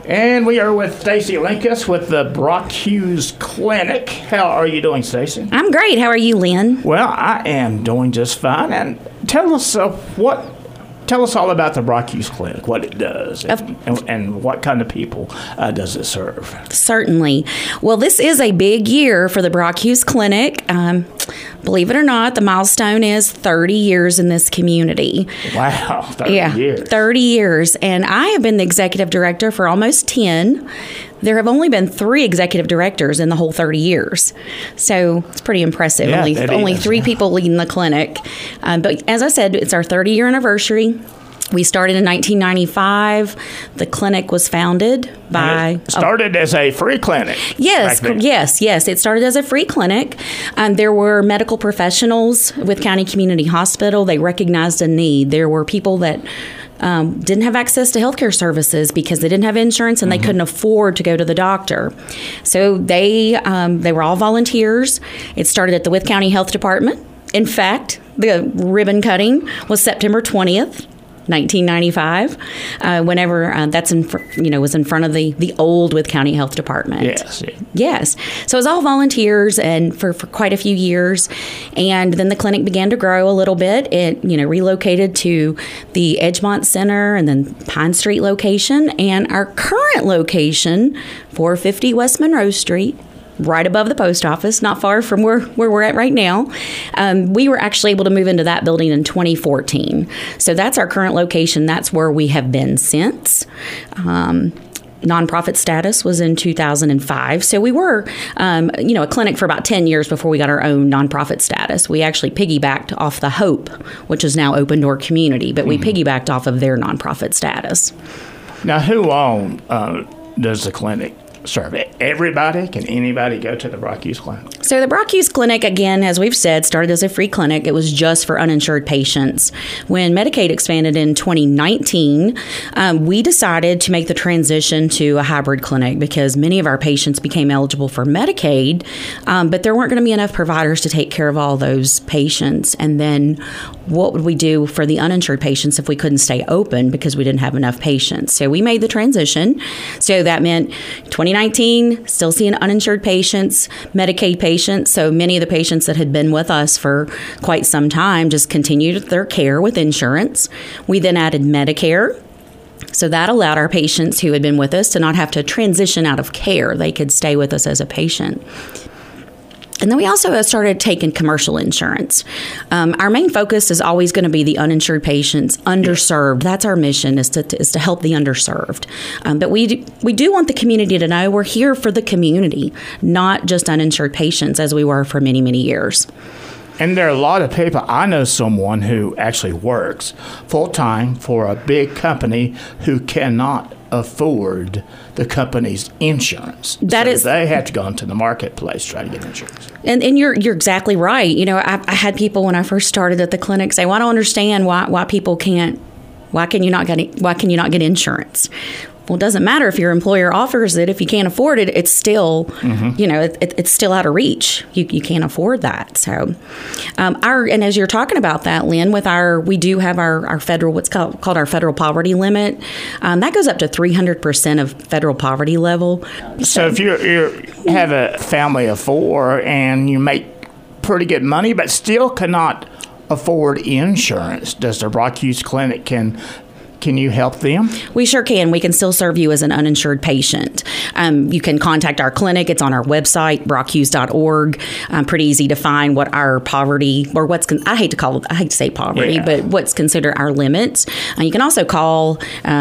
And we are with Stacy Linkus with the Brock Hughes Clinic. How are you doing, Stacy? I'm great. How are you, Lynn? Well, I am doing just fine. And tell us all about the Brock Hughes Clinic, what it does, and what kind of people does it serve? Certainly. Well, this is a big year for the Brock Hughes Clinic. Believe it or not, the milestone is 30 years in this community. Wow, 30 years. 30 years. And I have been the executive director for almost 10. There have only been 3 executive directors in the whole 30 years. So it's pretty impressive. Yeah, only 3 people leading the clinic. But as I said, it's our 30-year anniversary. We started in 1995. The clinic was founded by... It started as a free clinic. Yes. It started as a free clinic. There were medical professionals with County Community Hospital. They recognized a need. There were people that didn't have access to healthcare services because they didn't have insurance and they couldn't afford to go to the doctor. So they were all volunteers. It started at the Wythe County Health Department. In fact, the ribbon cutting was September 20th. 1995, whenever that's was in front of the old Wythe County Health Department. Yes. So it was all volunteers, and for quite a few years, and then the clinic began to grow a little bit. It relocated to the Edgemont Center and then Pine Street location, and our current location, 450 West Monroe Street, right above the post office, not far from where we're at right now. We were actually able to move into that building in 2014. So that's our current location. That's where we have been since. Nonprofit status was in 2005. So we were, a clinic for about 10 years before we got our own nonprofit status. We actually piggybacked off the Hope, which is now Open Door Community, but we piggybacked off of their nonprofit status. Now, who all does the clinic serve? Everybody? Can anybody go to the Brock Hughes Clinic? So the Brock Hughes Clinic, again, as we've said, started as a free clinic. It was just for uninsured patients. When Medicaid expanded in 2019, we decided to make the transition to a hybrid clinic because many of our patients became eligible for Medicaid, but there weren't going to be enough providers to take care of all those patients. And then what would we do for the uninsured patients if we couldn't stay open because we didn't have enough patients? So we made the transition. So that meant 2019, still seeing uninsured patients, Medicaid patients. So many of the patients that had been with us for quite some time just continued their care with insurance. We then added Medicare. So that allowed our patients who had been with us to not have to transition out of care. They could stay with us as a patient. And then we also started taking commercial insurance. Our main focus is always going to be the uninsured patients, underserved. That's our mission, is to help the underserved. But we do want the community to know we're here for the community, not just uninsured patients, as we were for many, many years. And there are a lot of people. I know someone who actually works full-time for a big company who cannot afford the company's insurance. They have to go into the marketplace to try to get insurance. And you're exactly right. I had people when I first started at the clinic say, "Well, I don't understand why people can't. Why can you not get insurance?" Well, it doesn't matter if your employer offers it. If you can't afford it, it's still, it's still out of reach. You can't afford that. So, and as you're talking about that, Lynn, we do have our federal, what's called our federal poverty limit. That goes up to 300% of federal poverty level. So if you have a family of 4 and you make pretty good money, but still cannot afford insurance, does the Brock Hughes Clinic Can you help them? We sure can. We can still serve you as an uninsured patient. You can contact our clinic. It's on our website, brockhughes.org. Pretty easy to find what our poverty, or I hate to say poverty, but what's considered our limits. You can also call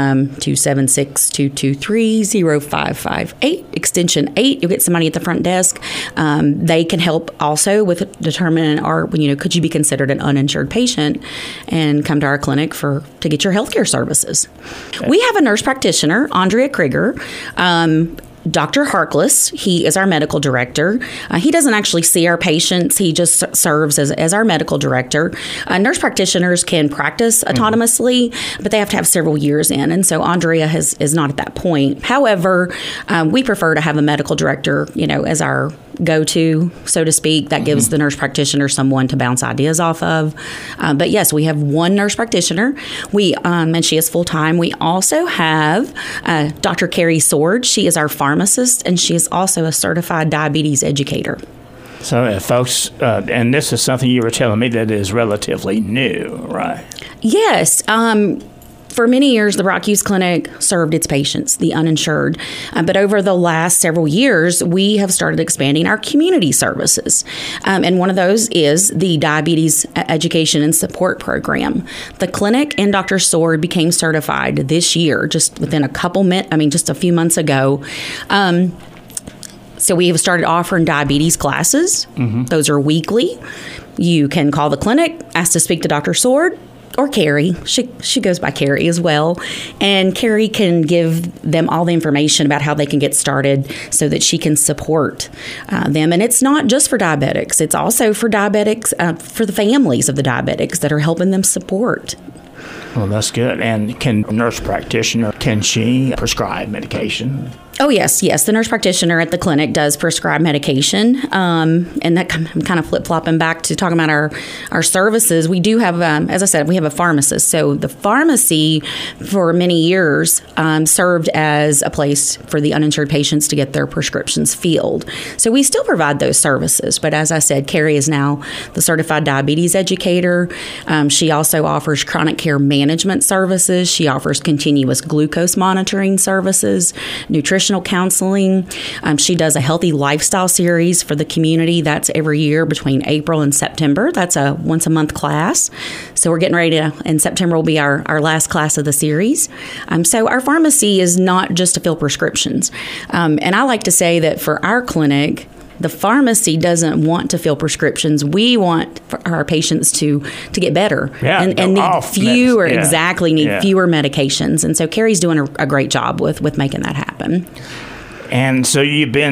276-223-0558, extension 8. You'll get somebody at the front desk. They can help also with determining could you be considered an uninsured patient and come to our clinic to get your healthcare services. We have a nurse practitioner, Andrea Krieger. Dr. Harkless, he is our medical director. He doesn't actually see our patients. He just serves as our medical director. Nurse practitioners can practice autonomously, but they have to have several years in. And so Andrea is not at that point. However, we prefer to have a medical director, as our go-to, so to speak, that gives the nurse practitioner someone to bounce ideas off of. But yes, we have one nurse practitioner. And she is full-time. We also have Dr. Carrie Sword. She is our pharmacist, and she is also a certified diabetes educator. So, folks, and this is something you were telling me that is relatively new, right? Yes. For many years, the Rock Hughes Clinic served its patients, the uninsured. But over the last several years, we have started expanding our community services. And one of those is the Diabetes Education and Support Program. The clinic and Dr. Sword became certified this year, just within just a few months ago. So we have started offering diabetes classes. Those are weekly. You can call the clinic, ask to speak to Dr. Sword, or Carrie. She goes by Carrie as well. And Carrie can give them all the information about how they can get started so that she can support them. And it's not just for diabetics. It's also for diabetics, for the families of the diabetics that are helping them support. Well, that's good. And can a nurse practitioner, can she prescribe medication? Oh, yes. The nurse practitioner at the clinic does prescribe medication. And that I'm kind of flip-flopping back to talking about our services. We do have, as I said, we have a pharmacist. So the pharmacy for many years served as a place for the uninsured patients to get their prescriptions filled. So we still provide those services. But as I said, Carrie is now the certified diabetes educator. She also offers chronic care management services. She offers continuous glucose monitoring services, nutritional counseling. She does a healthy lifestyle series for the community. That's every year between April and September. That's a once a month class. So we're getting ready in September will be our last class of the series. So our pharmacy is not just to fill prescriptions. And I like to say that for our clinic, the pharmacy doesn't want to fill prescriptions. We want our patients to get better and need fewer, fewer medications. And so Carrie's doing a great job with making that happen. And so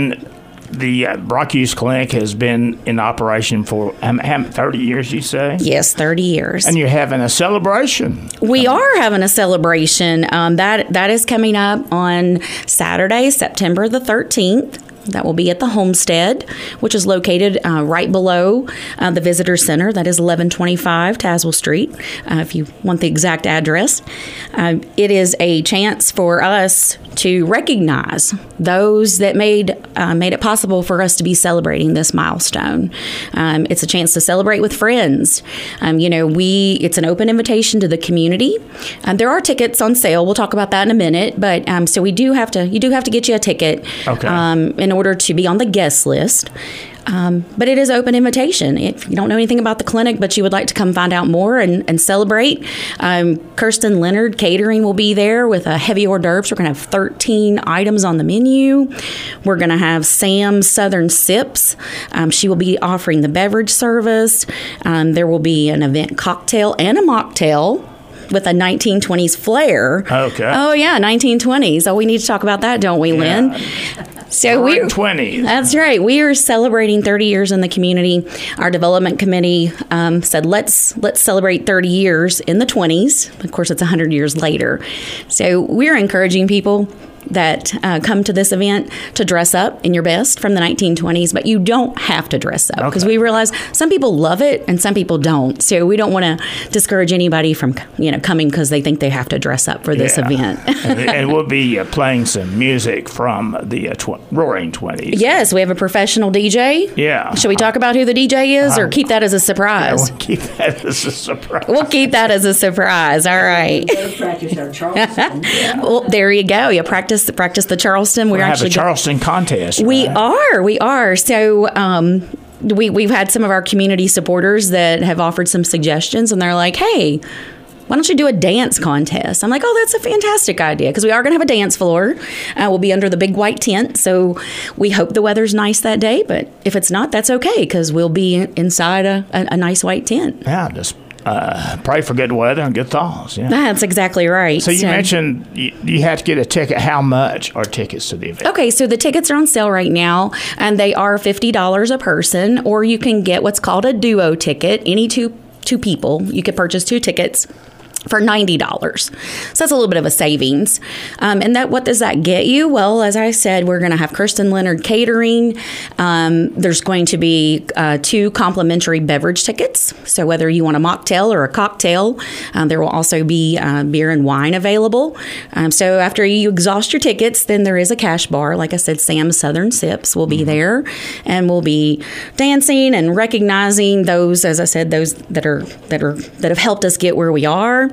the Rock Hughes Clinic has been in operation for 30 years, you say? Yes, 30 years. And you're having a celebration. We are having a celebration. That is coming up on Saturday, September the 13th. That will be at the Homestead, which is located right below the Visitor Center. That is 1125 Tazewell Street, if you want the exact address. It is a chance for us to recognize those that made it possible for us to be celebrating this milestone. It's a chance to celebrate with friends. It's an open invitation to the community. There are tickets on sale. We'll talk about that in a minute. But so you do have to get you a ticket in order to be on the guest list. But it is open invitation. If you don't know anything about the clinic, but you would like to come find out more and celebrate, Kirsten Leonard Catering will be there with a heavy hors d'oeuvres. We're going to have 13 items on the menu. We're going to have Sam's Southern Sips. She will be offering the beverage service. There will be an event cocktail and a mocktail with a 1920s flair. Okay. Oh, yeah, 1920s. Oh, we need to talk about that, don't we, Lynn? So we're 20s. That's right. We are celebrating 30 years in the community. Our development committee said, let's celebrate 30 years in the 20s. Of course, it's 100 years later. So we're encouraging people that come to this event to dress up in your best from the 1920s, but you don't have to dress up because we realize some people love it and some people don't. So we don't want to discourage anybody from coming because they think they have to dress up for this event. And we'll be playing some music from the Roaring 20s. Yes, we have a professional DJ. Yeah. Should we talk about who the DJ is or keep that as a surprise? We'll keep that as a surprise. We'll keep that as a surprise. All right. Practice our Charleston. Well, there you go. You practice the Charleston. We're actually have a Charleston contest. We are. So we've had some of our community supporters that have offered some suggestions, and they're like, "Hey, why don't you do a dance contest?" I'm like, "Oh, that's a fantastic idea," because we are going to have a dance floor. We'll be under the big white tent, so we hope the weather's nice that day. But if it's not, that's okay because we'll be inside a nice white tent. Yeah, just pray for good weather and good thaws. Yeah, that's exactly right. So you mentioned you had to get a ticket. How much are tickets to the event? Okay, so the tickets are on sale right now, and they are $50 a person, or you can get what's called a duo ticket. Any two people, you could purchase 2 tickets. for $90. So that's a little bit of a savings. And what does that get you? Well, as I said, we're going to have Kirsten Leonard catering. There's going to be 2 complimentary beverage tickets. So whether you want a mocktail or a cocktail, there will also be beer and wine available. So after you exhaust your tickets, then there is a cash bar. Like I said, Sam's Southern Sips will be there, and we'll be dancing and recognizing those, as I said, those that have helped us get where we are.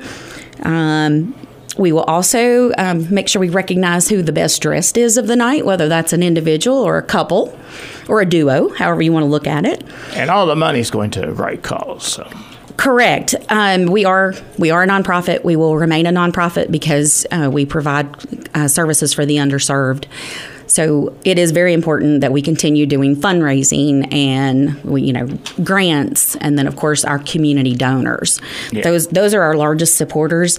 We will also make sure we recognize who the best dressed is of the night, whether that's an individual or a couple or a duo, however you want to look at it. And all the money is going to a great cause. So. Correct. We are a nonprofit. We will remain a nonprofit because we provide services for the underserved. So it is very important that we continue doing fundraising and grants, and then of course our community donors. Yeah. Those are our largest supporters.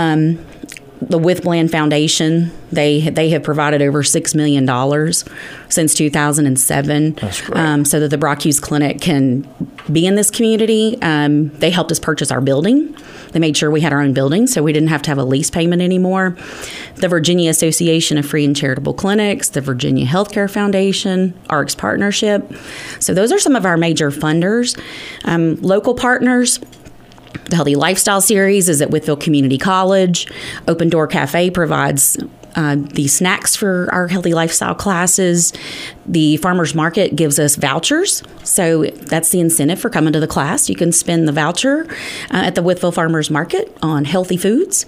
The With Bland Foundation, they have provided over $6 million since 2007. That's great. So that the Brock Hughes Clinic can be in this community. They helped us purchase our building. They made sure we had our own building, so we didn't have to have a lease payment anymore. The Virginia Association of Free and Charitable Clinics, the Virginia Healthcare Foundation, ARCS Partnership. So those are some of our major funders. Local partners. The Healthy Lifestyle Series is at Whitfield Community College. Open Door Cafe provides the snacks for our Healthy Lifestyle classes. The Farmers Market gives us vouchers. So that's the incentive for coming to the class. You can spend the voucher at the Whitfield Farmers Market on healthy foods.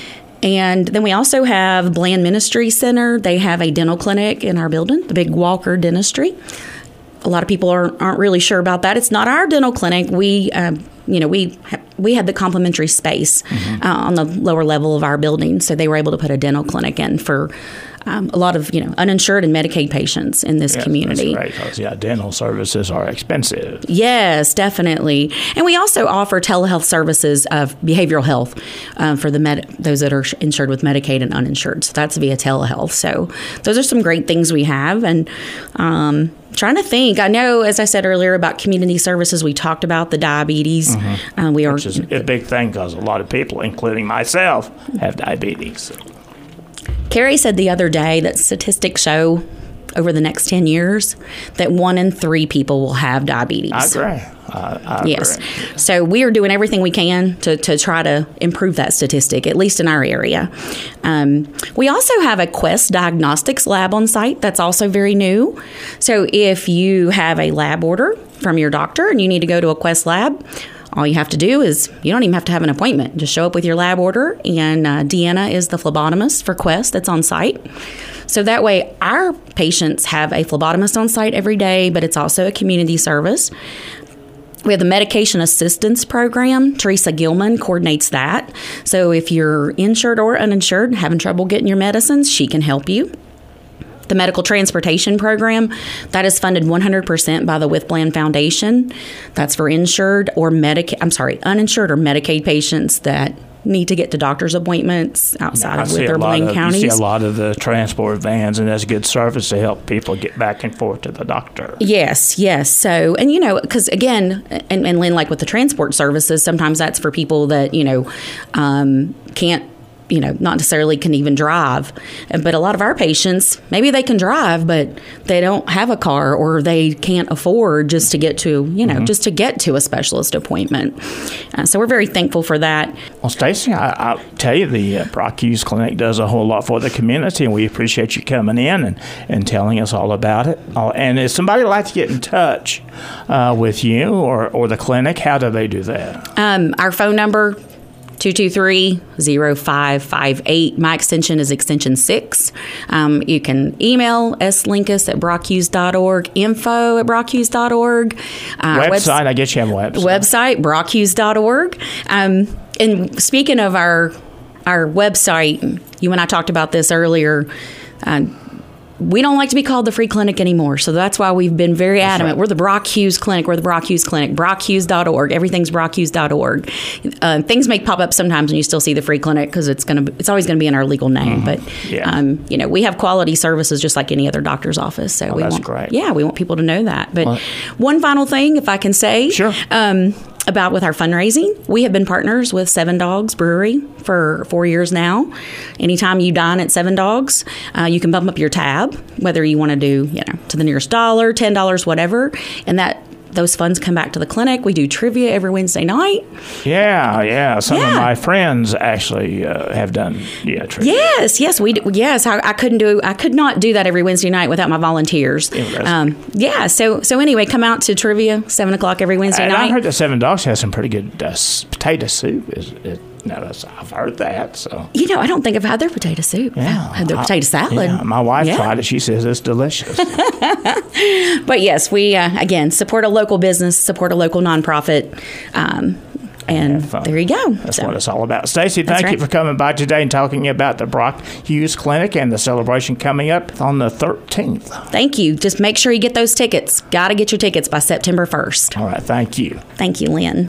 And then we also have Bland Ministry Center. They have a dental clinic in our building, the Big Walker Dentistry. A lot of people aren't really sure about that. It's not our dental clinic. We had the complimentary space on the lower level of our building, so they were able to put a dental clinic in for a lot of uninsured and Medicaid patients in this community. That's right, because dental services are expensive. Yes, definitely. And we also offer telehealth services of behavioral health for those that are insured with Medicaid and uninsured. So that's via telehealth. So those are some great things we have. And trying to think, I know, as I said earlier, about community services. We talked about the diabetes. Which is a big thing because a lot of people, including myself, have diabetes. So. Carrie said the other day that statistics show over the next 10 years that 1 in 3 people will have diabetes. I agree. Yes. So we are doing everything we can to try to improve that statistic, at least in our area. We also have a Quest Diagnostics lab on site that's also very new. So if you have a lab order from your doctor and you need to go to a Quest lab, all you have to do is, you don't even have to have an appointment. Just show up with your lab order, and Deanna is the phlebotomist for Quest that's on site. So that way, our patients have a phlebotomist on site every day, but it's also a community service. We have the Medication Assistance Program. Teresa Gilman coordinates that. So if you're insured or uninsured, having trouble getting your medicines, she can help you. The Medical Transportation Program, that is funded 100% by the With Bland Foundation. That's for uninsured or Medicaid patients that need to get to doctor's appointments outside of Whitfield Blaine counties. You see a lot of the transport vans, and that's a good service to help people get back and forth to the doctor. Yes. So, and because again, and Lynn, like with the transport services, sometimes that's for people that, can't, not necessarily can even drive. But a lot of our patients, maybe they can drive, but they don't have a car, or they can't afford just to get to, just to get to a specialist appointment. So we're very thankful for that. Well, Stacy, I'll tell you, the Brock Hughes Clinic does a whole lot for the community, and we appreciate you coming in and telling us all about it. And if somebody would like to get in touch with you or the clinic, how do they do that? Our phone number, 223-0558. My extension is extension 6. You can email slinkus@brockhughes.org, info@brockhughes.org. Website, I guess you have a website. Website, brockhughes.org. And speaking of our website, you and I talked about this earlier. We don't like to be called the free clinic anymore, so that's why we've been very adamant. Right. We're the Brock Hughes Clinic. We're the Brock Hughes Clinic. brockhughes.org. Everything's brockhughes.org. Things may pop up sometimes and you still see the free clinic because it's always going to be in our legal name. But we have quality services just like any other doctor's office. So that's great. Yeah, we want people to know that. But one final thing, if I can say, sure. about with our fundraising. We have been partners with Seven Dogs Brewery for 4 years now. Anytime you dine at Seven Dogs, you can bump up your tab, whether you want to do, to the nearest dollar, $10, whatever, and those funds come back to the clinic. We do trivia every Wednesday night. Yeah. Some of my friends actually have done trivia. Yes, we do. Yes, I could not do that every Wednesday night without my volunteers. So anyway, come out to trivia 7:00 every Wednesday night. I heard that Seven Dogs has some pretty good potato soup. I've heard that. So I don't think I've had their potato soup. Yeah, I've had their potato salad. Yeah, my wife tried it. She says it's delicious. But yes, we again support a local business, support a local nonprofit. And there you go. That's what it's all about. Stacy, thank you for coming by today and talking about the Brock Hughes Clinic and the celebration coming up on the 13th. Thank you. Just make sure you get those tickets. Got to get your tickets by September 1st. All right. Thank you. Thank you, Lynn.